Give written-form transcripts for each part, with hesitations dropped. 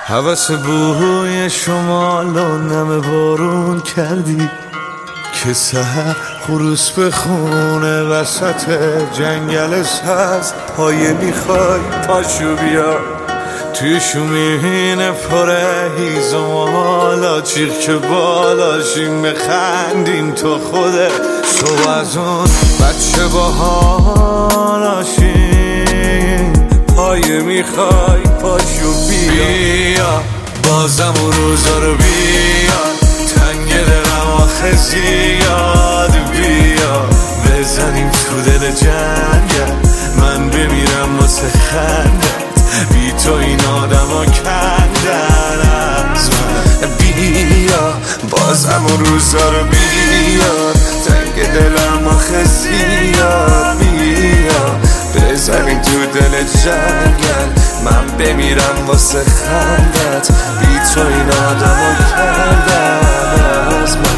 هوس بوی شمال و نم بارون کردی که سحر خروس بخونه وسط جنگل سبز. پایه میخوای پاشو بیا توی شومین پره هیزمالا چیخ که بالاشیم بخندیم تو خوده تو از اون بچه باحالاشیم. پایه میخوای پاشو بیا بازم اون روزا رو بیا تنگ دلم آخه زیاد بیا بزنیم تو دل جنگل من بمیرم واسه خندت بی تو این آدم ها کندن از من. بیا بازم اون روزا رو بیا تنگ دلم آخه زیاد بیا بزنیم تو دل جنگل من بمیرم واسه خندت بی تو این آدم ها کندن از من.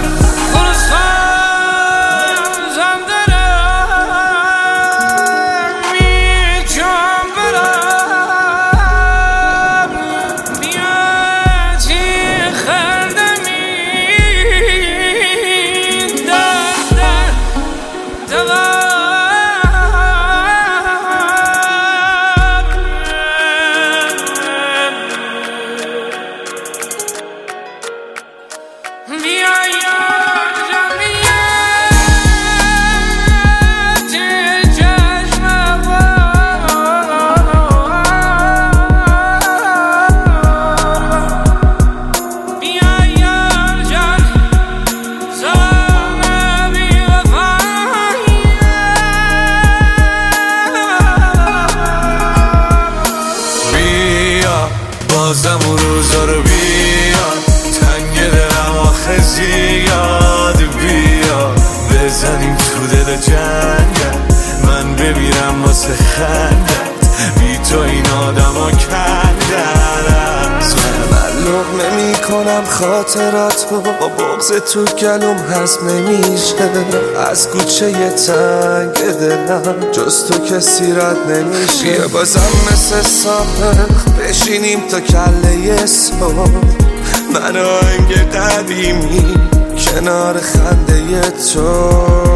بازم اون روزا رو بیا تنگ دلم آخه زیاد بیا بزنیم تو دل جنگل من بمیرم واسه خندت بی تو این آدم ها کندن از من لقمه میکنم خاطراتو با بغض تو گلوم هضم نمیشه از کوچه تنگ دلم جز تو کسی رد نمیشه. بیا بازم مثل سابق بشینیم تا کله صبح من آهنگ قدیمی کنار خنده تو.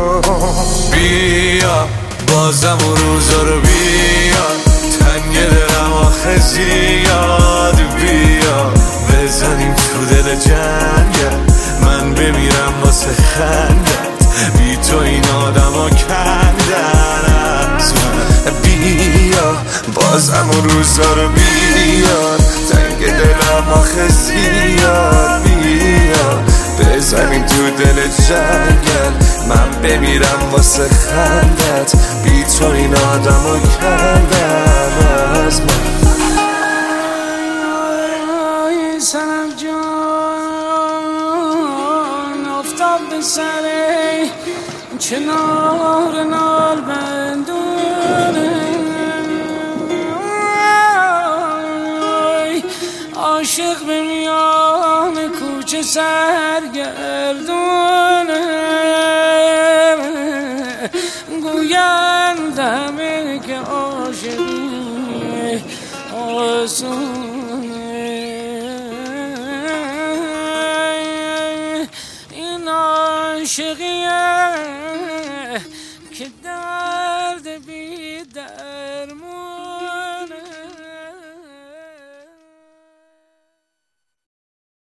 بیا بازم اون روزا رو بیا تنگ دلم آخه زیاد بیا بزنیم تو دل جنگل من بمیرم واسه خندت بی تو این آدم ها کندن از من. بیا بازم اون روزا رو بیا تنگ دلم آخه زیاد بیا بزنیم تو دل جنگل من بمیرم واسه خندت بی تو این آدم ها کندن از من. سنم جان افتاد به سره کنار نال بندونه عاشق به میان کوچه سرگردونه گویند همه که عاشقی آسون